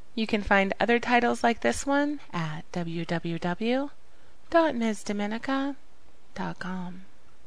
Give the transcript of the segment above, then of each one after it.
You can find other titles like this one at www.msdomenica.com.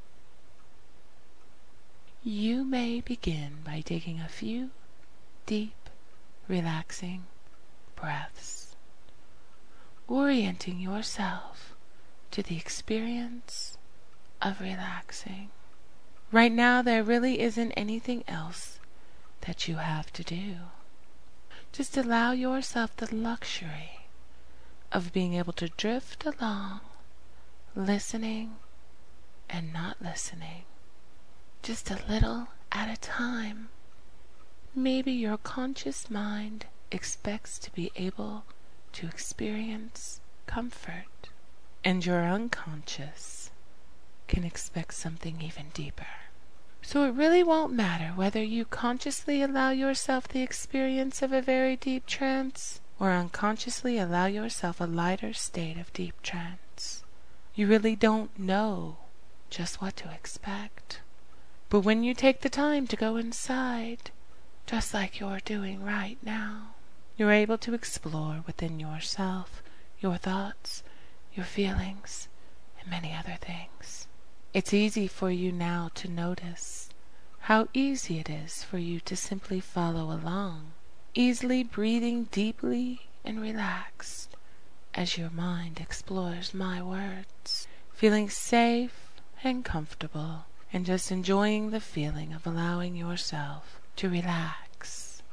You may begin by taking a few deep, relaxing breaths, orienting yourself to the experience of relaxing. Right now, there really isn't anything else that you have to do. Just allow yourself the luxury of being able to drift along, listening and not listening, just a little at a time. Maybe your conscious mind expects to be able to experience comfort, and your unconscious can expect something even deeper. So it really won't matter whether you consciously allow yourself the experience of a very deep trance or unconsciously allow yourself a lighter state of deep trance. You really don't know just what to expect. But when you take the time to go inside, just like you're doing right now, you're able to explore within yourself, your thoughts, your feelings, and many other things. It's easy for you now to notice how easy it is for you to simply follow along, easily breathing deeply and relaxed as your mind explores my words, feeling safe and comfortable, and just enjoying the feeling of allowing yourself to relax.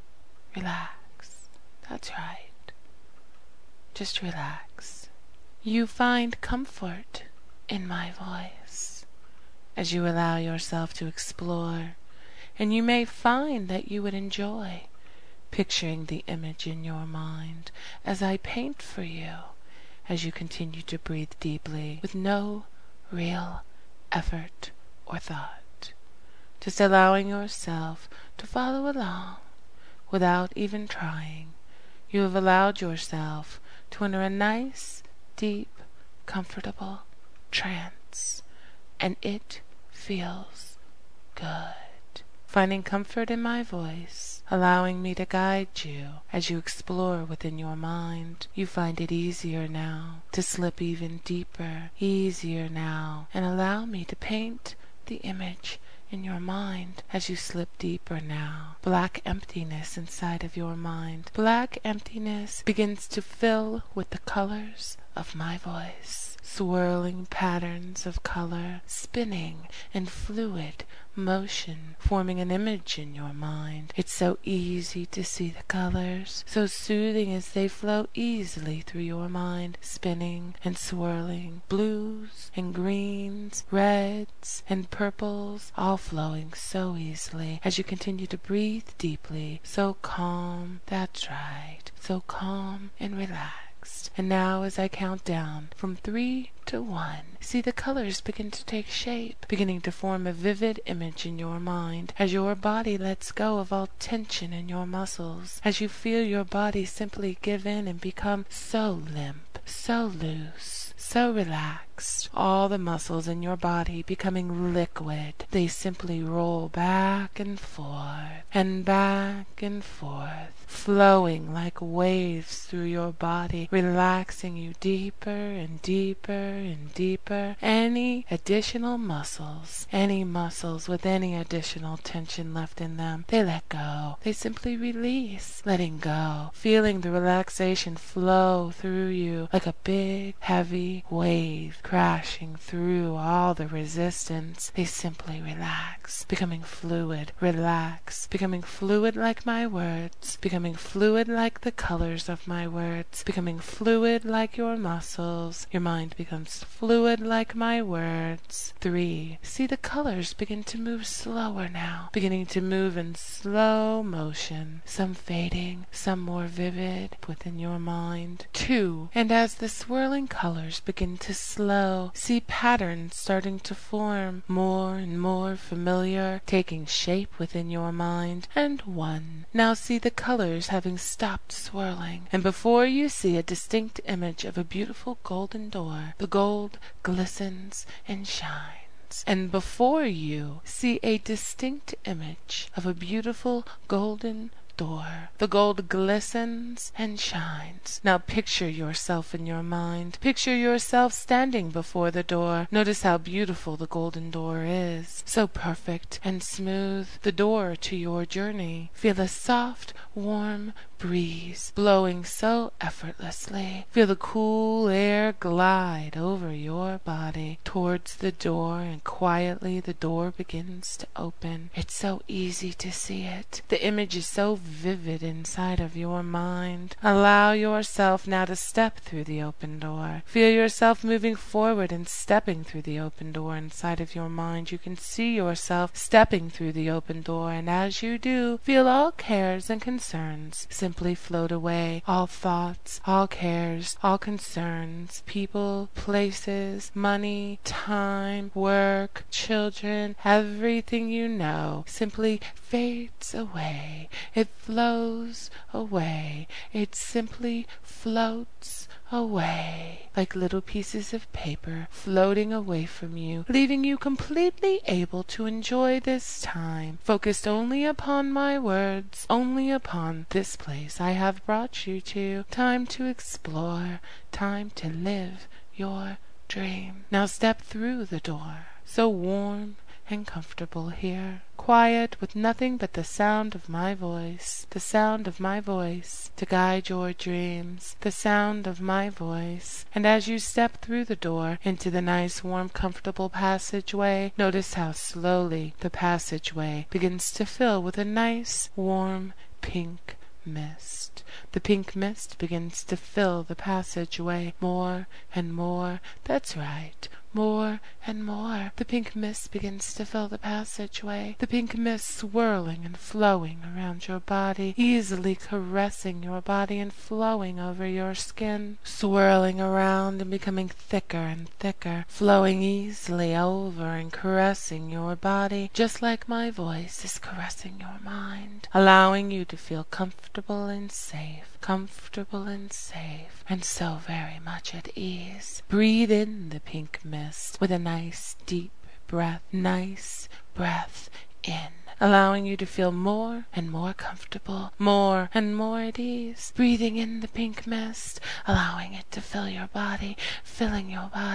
Relax. That's right. Just relax. You find comfort in my voice as you allow yourself to explore, and you may find that you would enjoy picturing the image in your mind as I paint for you as you continue to breathe deeply with no real effort or thought, just allowing yourself to follow along without even trying. You have allowed yourself to enter a nice, deep, comfortable trance, and it feels good. Finding comfort in my voice, allowing me to guide you as you explore within your mind. You find it easier now to slip even deeper, easier now, and allow me to paint the image in your mind as you slip deeper now. Black emptiness inside of your mind. Black emptiness begins to fill with the colors of my voice. Swirling patterns of color, spinning in fluid motion, forming an image in your mind. It's so easy to see the colors, so soothing as they flow easily through your mind, spinning and swirling, blues and greens, reds and purples, all flowing so easily as you continue to breathe deeply, so calm, that's right, so calm and relaxed. And now as I count down from 3 to 1, see the colors begin to take shape, beginning to form a vivid image in your mind as your body lets go of all tension in your muscles, as you feel your body simply give in and become so limp, so loose, so relaxed, all the muscles in your body becoming liquid. They simply roll back and forth, flowing like waves through your body, relaxing you deeper and deeper and deeper. Any additional muscles, any muscles with any additional tension left in them, they let go. They simply release, letting go, feeling the relaxation flow through you like a big, heavy wave crashing through all the resistance. They simply relax, becoming fluid, relax, becoming fluid like my words, becoming fluid like the colors of my words, becoming fluid like your muscles. Your mind becomes fluid like my words. 3. See the colors begin to move slower now, beginning to move in slow motion, some fading, some more vivid within your mind. 2. And as the swirling colors begin to slow, see patterns starting to form, more and more familiar, taking shape within your mind. And 1. Now see the colors having stopped swirling, and before you see a distinct image of a beautiful golden door. The gold glistens and shines. And before you see a distinct image of a beautiful golden door. The gold glistens and shines. Now picture yourself in your mind. Picture yourself standing before the door. Notice how beautiful the golden door is. So perfect and smooth, the door to your journey. Feel a soft, warm breeze blowing so effortlessly. Feel the cool air glide over your body towards the door, and quietly the door begins to open. It's so easy to see it. The image is so vivid inside of your mind. Allow yourself now to step through the open door. Feel yourself moving forward and stepping through the open door inside of your mind. You can see yourself stepping through the open door, and as you do, feel all cares and concerns simply float away. All thoughts, all cares, all concerns, people, places, money, time, work, children, everything you know simply fades away. It flows away. It simply floats away like little pieces of paper floating away from you, leaving you completely able to enjoy this time, focused only upon my words, only upon this place I have brought you to. Time to explore, time to live your dream. Now step through the door. So warm and comfortable here. Quiet, with nothing but the sound of my voice. The sound of my voice to guide your dreams. The sound of my voice. And as you step through the door into the nice, warm, comfortable passageway, notice how slowly the passageway begins to fill with a nice, warm, pink mist. The pink mist begins to fill the passageway more and more. That's right. More and more. The pink mist begins to fill the passageway. The pink mist swirling and flowing around your body, easily caressing your body and flowing over your skin, swirling around and becoming thicker and thicker, flowing easily over and caressing your body, just like my voice is caressing your mind, allowing you to feel comfortable and safe, and so very much at ease. Breathe in the pink mist with a nice deep breath. Nice breath in, allowing you to feel more and more comfortable, more and more at ease. Breathing in the pink mist, allowing it to fill your body, filling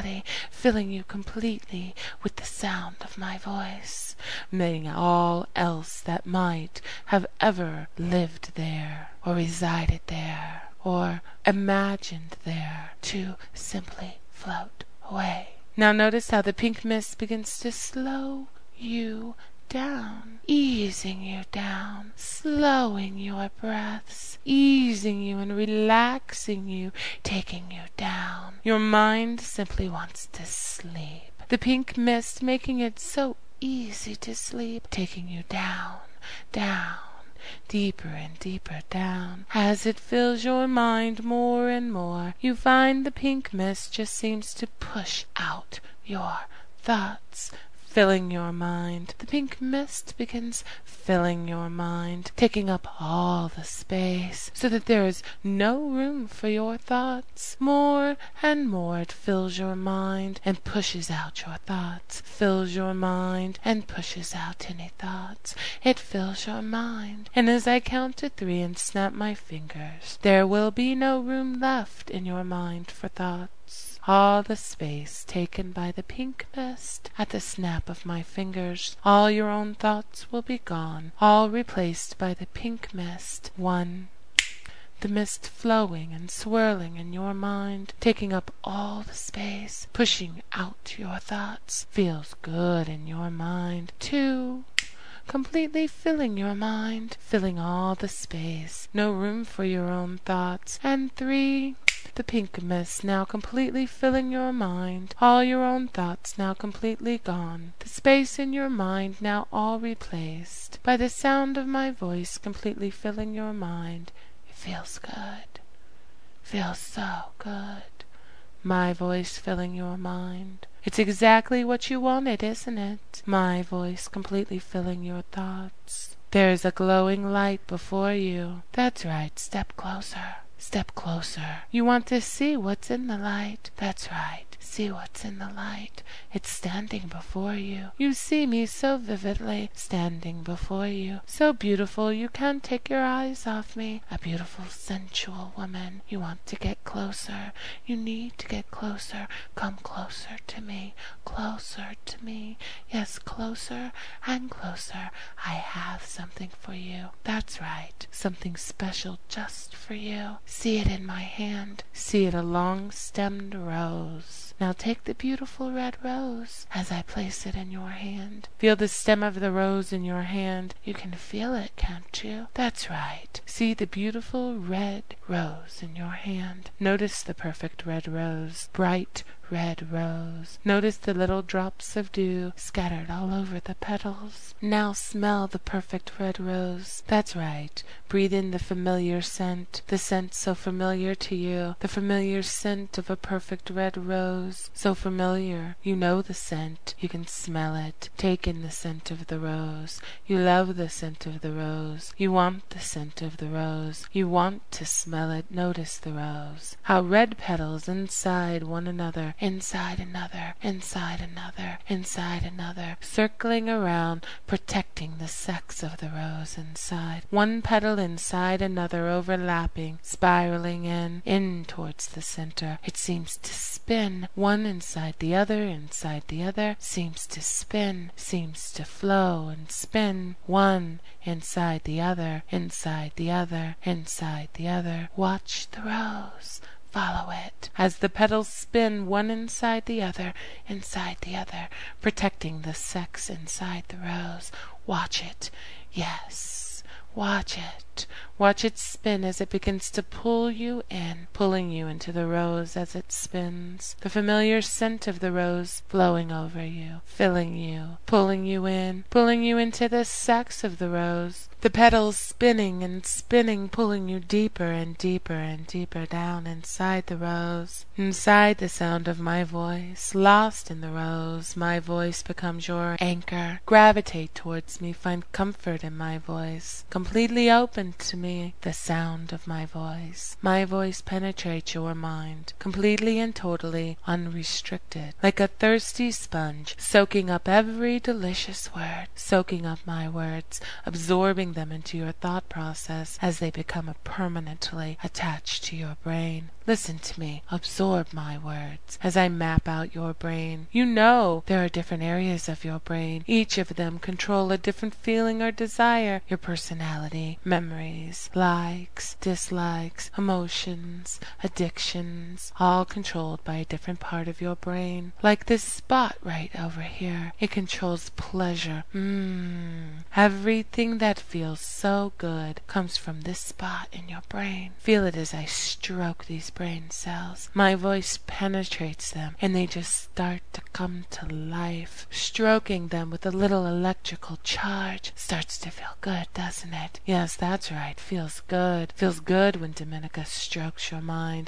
you completely with the sound of my voice, making all else that might have ever lived there, or resided there, or imagined there, to simply float away. Now notice how the pink mist begins to slow you down, easing you down, slowing your breaths, easing you and relaxing you, taking you down. Your mind simply wants to sleep. The pink mist making it so easy to sleep, taking you down, down, deeper and deeper down. As it fills your mind more and more, you find the pink mist just seems to push out your thoughts, filling your mind. The pink mist begins filling your mind, taking up all the space so that there is no room for your thoughts. More and more it fills your mind and pushes out your thoughts, fills your mind and pushes out any thoughts. It fills your mind, and as I count to 3 and snap my fingers, there will be no room left in your mind for thoughts. All the space taken by the pink mist at the snap of my fingers. All your own thoughts will be gone, all replaced by the pink mist. 1. The mist flowing and swirling in your mind, taking up all the space, pushing out your thoughts, feels good in your mind. 2. Completely filling your mind, filling all the space, no room for your own thoughts. And 3. The pink mist now completely filling your mind, all your own thoughts now completely gone, the space in your mind now all replaced by the sound of my voice completely filling your mind. It feels good. Feels so good. My voice filling your mind. It's exactly what you wanted, isn't it? My voice completely filling your thoughts. There's a glowing light before you. That's right, step closer. Step closer. You want to see what's in the light. That's right. see what's in the light. It's standing before you. You see me so vividly, standing before you, so beautiful you can't take your eyes off me. A beautiful, sensual woman. You want to get closer. You need to get closer. Come closer to me. Closer to me. Yes, closer and closer. I have something for you. That's right. Something special just for you. See it in my hand. See it, a long-stemmed rose. Now take the beautiful red rose as I place it in your hand. Feel the stem of the rose in your hand. You can feel it, can't you? That's right. See the beautiful red rose in your hand. Notice the perfect red rose. Bright red rose. Notice the little drops of dew scattered all over the petals. Now smell the perfect red rose. That's right. Breathe in the familiar scent, the scent so familiar to you, the familiar scent of a perfect red rose. So familiar. You know the scent. You can smell it. Take in the scent of the rose. You love the scent of the rose. You want the scent of the rose. You want to smell it. Notice the rose. How red petals inside one another, inside another, inside another, inside another, circling around, protecting the sex of the rose inside. One petal inside another, overlapping, spiraling in towards the center. It seems to spin, one inside the other, seems to spin, seems to flow and spin, one inside the other, inside the other, inside the other. Watch the rose. Follow it as the petals spin, one inside the other, protecting the sex inside the rose. Watch it. Yes, watch it. Watch it spin as it begins to pull you in, pulling you into the rose as it spins. The familiar scent of the rose flowing over you, filling you, pulling you into the sex of the rose. The petals spinning and spinning, pulling you deeper and deeper and deeper down inside the rose. Inside the sound of my voice, lost in the rose, my voice becomes your anchor. Gravitate towards me, find comfort in my voice. Completely open to me, the sound of my voice. My voice penetrates your mind, completely and totally unrestricted, like a thirsty sponge, soaking up every delicious word, soaking up my words, absorbing them into your thought process as they become permanently attached to your brain. Listen to me. Absorb my words as I map out your brain. You know there are different areas of your brain. Each of them control a different feeling or desire. Your personality, memories, likes, dislikes, emotions, addictions, all controlled by a different part of your brain. Like this spot right over here. It controls pleasure. Everything that feels so good comes from this spot in your brain. Feel it as I stroke these brain cells. My voice penetrates them and they just start to come to life. Stroking them with a little electrical charge starts to feel good, doesn't it? Yes, that's right. Feels good. Feels good when Dominica strokes your mind.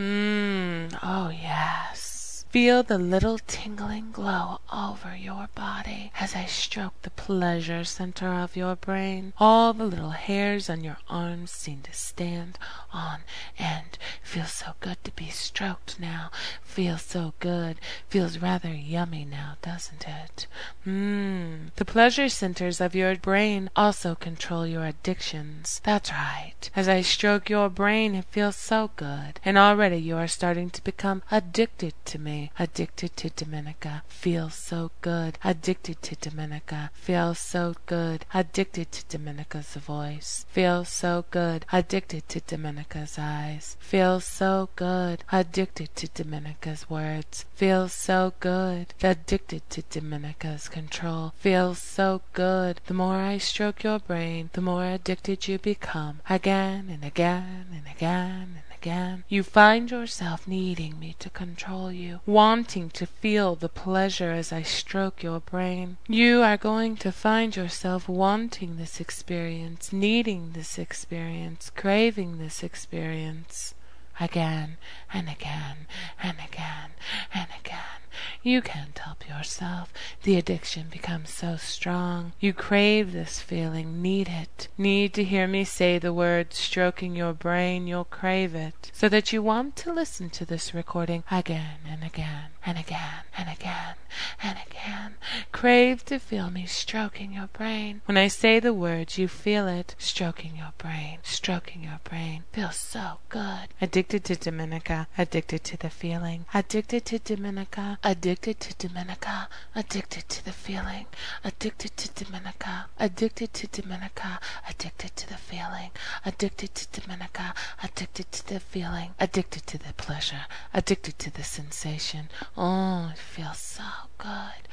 Oh yes. Feel the little tingling glow over your body as I stroke the pleasure center of your brain. All the little hairs on your arms seem to stand on end. Feels so good to be stroked now. Feels so good. Feels rather yummy now, doesn't it? The pleasure centers of your brain also control your addictions. That's right. As I stroke your brain, it feels so good. And already you are starting to become addicted to me. Addicted to Dominica. Feels so good. Addicted to Dominica. Feels so good. Addicted to Dominica's voice. Feels so good. Addicted to Dominica's eyes. Feels so good. Addicted to Dominica's words. Feels so good. Addicted to Dominica's control. Feels so good. The more I stroke your brain, the more addicted you become. Again and again and again and again. You find yourself needing me to control you, wanting to feel the pleasure as I stroke your brain. You are going to find yourself wanting this experience, needing this experience, craving this experience. again and again and again and again. You can't help yourself. The addiction becomes so strong. You crave this feeling, need it. Need to hear me say the words stroking your brain. You'll crave it, so that you want to listen to this recording again and again and again and again and again. Crave to feel me stroking your brain. When I say the words, you feel it. Stroking your brain, stroking your brain. Feels so good. Addicted to Dominica, addicted to the feeling. Addicted to Dominica, addicted to Dominica, addicted to the feeling. Addicted to Dominica, addicted to Dominica, addicted to the feeling. Addicted to Dominica, addicted to the feeling. Addicted to the pleasure, addicted to the sensation. Oh, it feels so good.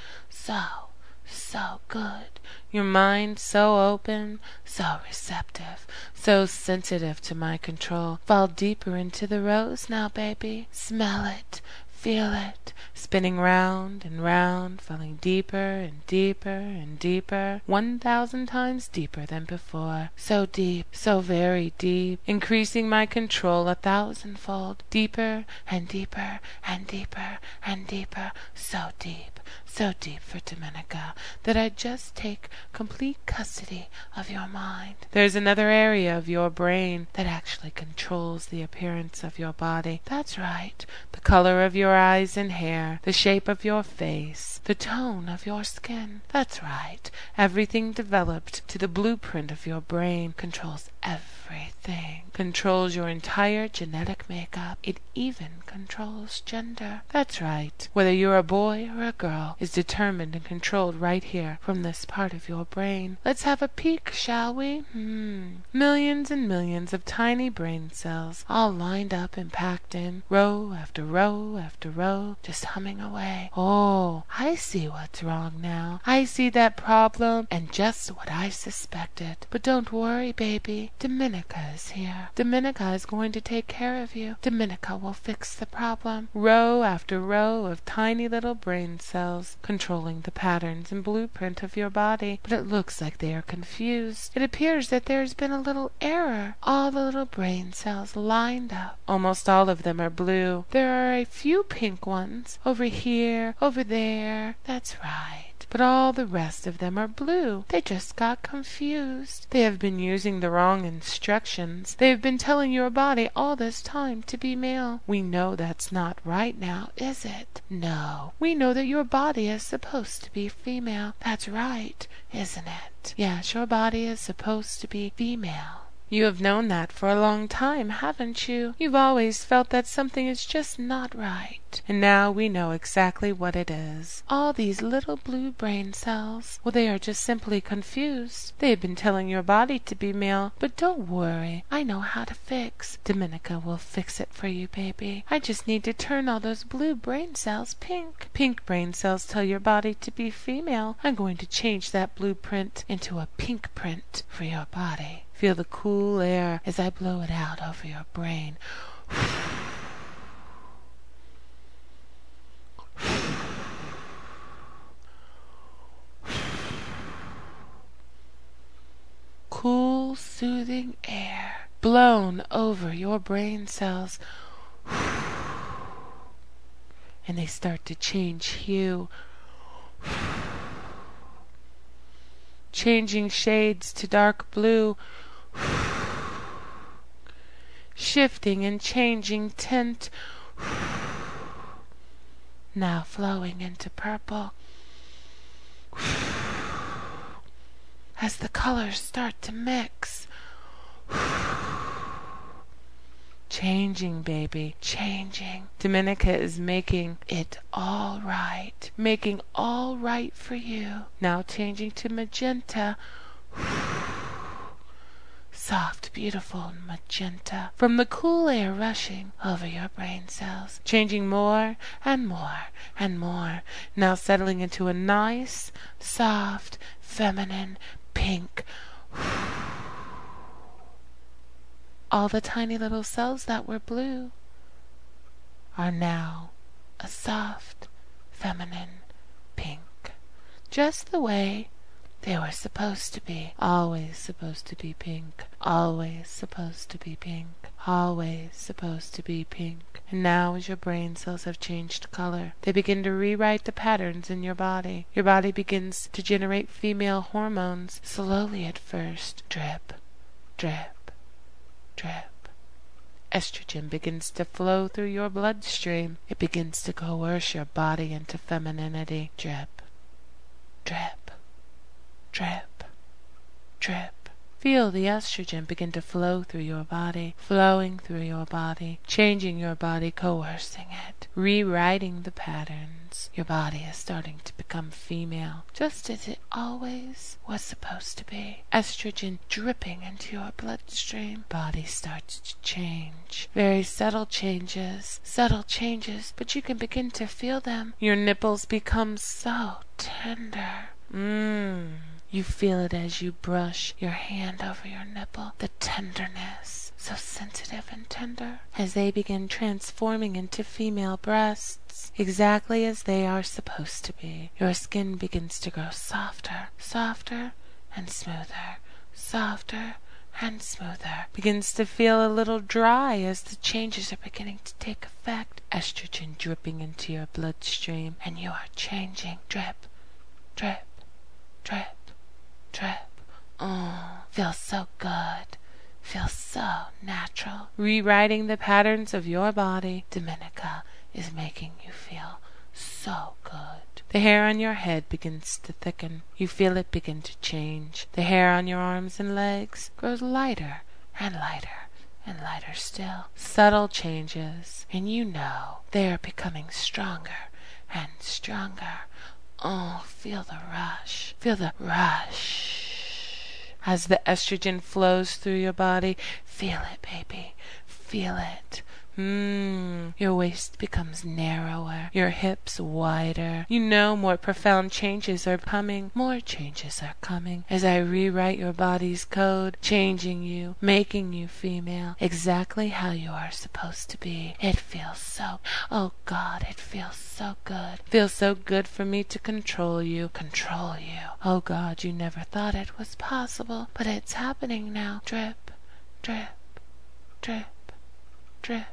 So good. Your mind so open, so receptive, so sensitive to my control. Fall deeper into the rose now, baby. Smell it. Feel it, spinning round and round, falling deeper and deeper and deeper, 1,000 times deeper than before. So deep, so very deep, increasing my control 1,000-fold, deeper and deeper and deeper and deeper, so deep for Dominica, that I just take complete custody of your mind. There's another area of your brain that actually controls the appearance of your body. That's right, the color of your eyes and hair, the shape of your face, the tone of your skin. That's right, everything developed to the blueprint of your brain controls everything. Controls your entire genetic makeup. It even controls gender. That's right, whether you're a boy or a girl is determined and controlled right here from this part of your brain. Let's have a peek, shall we? Millions and millions of tiny brain cells, all lined up and packed in, row after row after row, just humming away. Oh, I see what's wrong now. I see that problem and just what I suspected. But don't worry, baby. Dominica is here. Dominica is going to take care of you. Dominica will fix the problem. Row after row of tiny little brain cells controlling the patterns and blueprint of your body. But it looks like they are confused. It appears that there's been a little error. All the little brain cells lined up. Almost all of them are blue. There are a few pink ones over here, over there. That's right. But all the rest of them are blue. They just got confused. They have been using the wrong instructions. They have been telling your body all this time to be male. We know that's not right now, is it? No. We know that your body is supposed to be female. That's right, isn't it? Yes, your body is supposed to be female. You have known that for a long time, haven't you? You've always felt that something is just not right. And now we know exactly what it is. All these little blue brain cells, well, they are just simply confused. They have been telling your body to be male, but don't worry. I know how to fix. Dominica will fix it for you, baby. I just need to turn all those blue brain cells pink. Pink brain cells tell your body to be female. I'm going to change that blueprint into a pink print for your body. Feel the cool air as I blow it out over your brain. Cool, soothing air blown over your brain cells. And they start to change hue. Changing shades to dark blue. Shifting and changing tint. Now flowing into purple. As the colors start to mix. Changing, baby, changing. Dominica is making it all right. Making all right for you. Now changing to magenta. Soft, beautiful magenta from the cool air rushing over your brain cells, changing more and more and more, now settling into a nice, soft, feminine pink. All the tiny little cells that were blue are now a soft, feminine pink, just the way they were supposed to be. Always supposed to be pink. Always supposed to be pink. always supposed to be pink. And now as your brain cells have changed color, they begin to rewrite the patterns in your body. Your body begins to generate female hormones, slowly at first. Drip, drip, drip. Estrogen begins to flow through your bloodstream. It begins to coerce your body into femininity. Drip, drip, drip, drip. Feel the estrogen begin to flow through your body, flowing through your body, changing your body, coercing it, rewriting the patterns. Your body is starting to become female, just as it always was supposed to be. Estrogen dripping into your bloodstream. Body starts to change. Very subtle changes, but you can begin to feel them. Your nipples become so tender. You feel it as you brush your hand over your nipple. The tenderness, so sensitive and tender, as they begin transforming into female breasts, exactly as they are supposed to be. Your skin begins to grow softer, softer and smoother, softer and smoother. Begins to feel a little dry as the changes are beginning to take effect. Estrogen dripping into your bloodstream, and you are changing. Drip, drip, drip, drip. Oh, feels so good. Feels so natural. Rewriting the patterns of your body. Dominica is making you feel so good. The hair on your head begins to thicken. You feel it begin to change. The hair on your arms and legs grows lighter and lighter and lighter still. Subtle changes, and you know they are becoming stronger and stronger. Oh, feel the rush. Feel the rush. As the estrogen flows through your body, feel it, baby. Feel it. Your waist becomes narrower, your hips wider. You know more profound changes are coming. More changes are coming as I rewrite your body's code, changing you, making you female, exactly how you are supposed to be. It feels so, oh God, it feels so good. Feels so good for me to control you. Control you. Oh God, you never thought it was possible, but it's happening now. Drip, drip, drip, drip.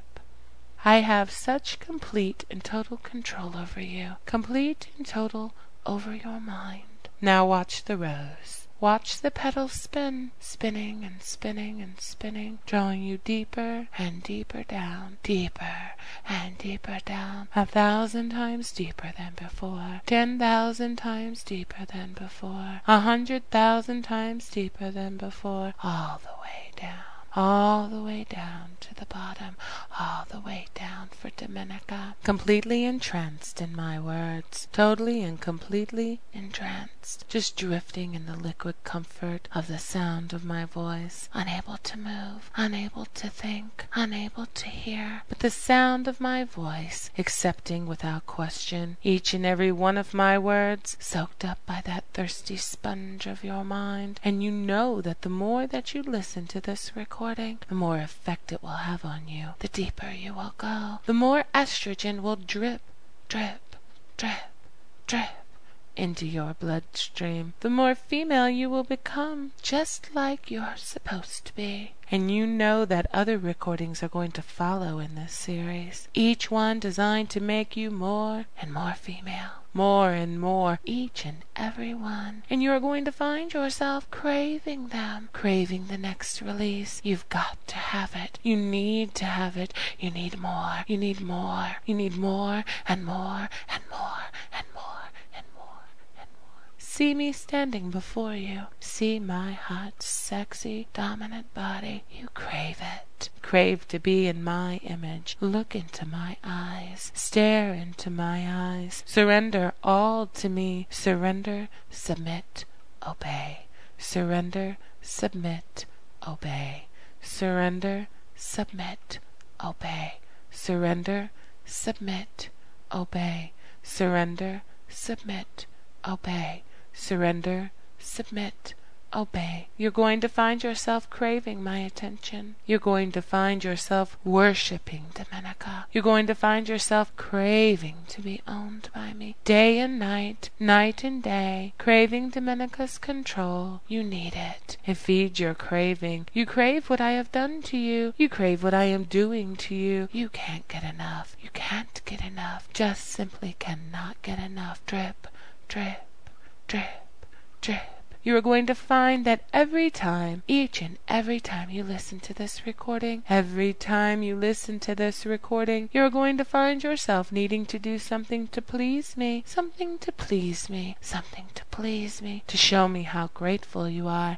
I have such complete and total control over you. Complete and total over your mind. Now watch the rose. Watch the petals spin, spinning and spinning and spinning, drawing you deeper and deeper down, deeper and deeper down, 1,000 times deeper than before, 10,000 times deeper than before, 100,000 times deeper than before, all the way down. All the way down to the bottom, all the way down for Dominica. Completely entranced in my words, totally and completely entranced, just drifting in the liquid comfort of the sound of my voice, unable to move, unable to think, unable to hear, but the sound of my voice, accepting without question each and every one of my words, soaked up by that thirsty sponge of your mind. And you know that the more that you listen to this recording, the more effect it will have on you, the deeper you will go, the more estrogen will drip, drip, drip, drip into your bloodstream, the more female you will become, just like you're supposed to be. And you know that other recordings are going to follow in this series, each one designed to make you more and more female, more and more, each and every one. And you are going to find yourself craving them, craving the next release. You've got to have it. You need to have it. You need more. You need more. You need more and more and more and more and more and more. See me standing before you. See my hot, sexy, dominant body. You crave it. Crave to be in my image. Look into my eyes. Stare into my eyes. Surrender all to me. Surrender, submit, obey. Surrender, submit, obey. Surrender, submit, obey. Surrender, submit, obey. Surrender, submit, obey. Surrender, submit, obey. You're going to find yourself craving my attention. You're going to find yourself worshiping Domenica. You're going to find yourself craving to be owned by me. Day and night, night and day, craving Domenica's control. You need it. It feeds your craving. You crave what I have done to you. You crave what I am doing to you. You can't get enough. You can't get enough. Just simply cannot get enough. Drip, drip, drip, drip. You are going to find that every time, each and every time you listen to this recording, every time you listen to this recording, you are going to find yourself needing to do something to please me, something to please me, something to please me, to show me how grateful you are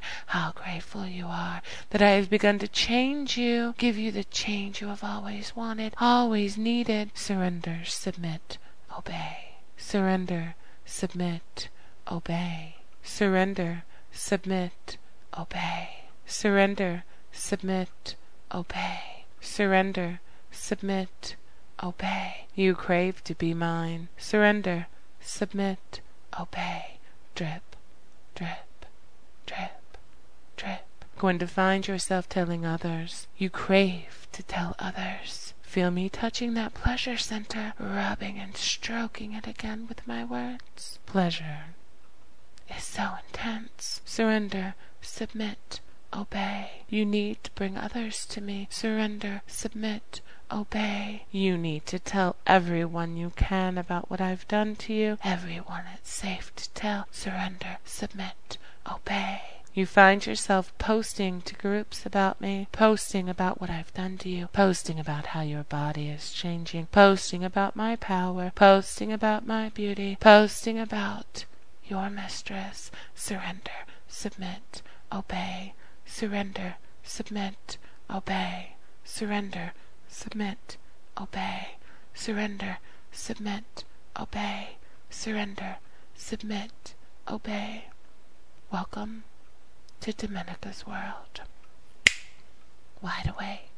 that I have begun to change you, give you the change you have always wanted, always needed. Surrender, submit, obey. Surrender, submit, obey. Surrender, submit, obey. Surrender, submit, obey. Surrender, submit, obey. You crave to be mine. Surrender, submit, obey. Drip, drip, drip, drip. Going to find yourself telling others. You crave to tell others. Feel me touching that pleasure center, rubbing and stroking it again with my words. Pleasure is so intense. Surrender, submit, obey. You need to bring others to me. Surrender, submit, obey. You need to tell everyone you can about what I've done to you. Everyone it's safe to tell. Surrender, submit, obey. You find yourself posting to groups about me, posting about what I've done to you, posting about how your body is changing, posting about my power, posting about my beauty, posting about your mistress. Surrender, submit, obey. Surrender, submit, obey. Surrender, submit, obey. Surrender, submit, obey. Surrender, submit, obey. Welcome to Domenica's world. Wide awake.